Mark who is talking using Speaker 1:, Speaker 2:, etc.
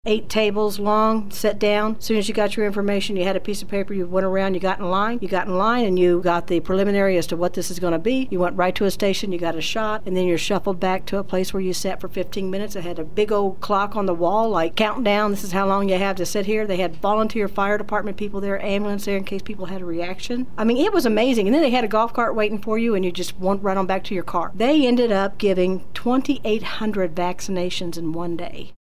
Speaker 1: 8 tables long, sat down. As soon as you got your information, you had a piece of paper, you went around, you got in line. You got in line and you got the preliminary as to what this is going to be. You went right to a station, you got a shot, and then you're shuffled back to a place where you sat for 15 minutes. It had a big old clock on the wall, like counting down, this is how long you have to sit here. They had volunteer fire department people there, ambulance there in case people had a reaction. I mean, it was amazing. And then they had a golf cart waiting for you and you just went right on back to your car. They ended up giving 2,800 vaccinations in one day.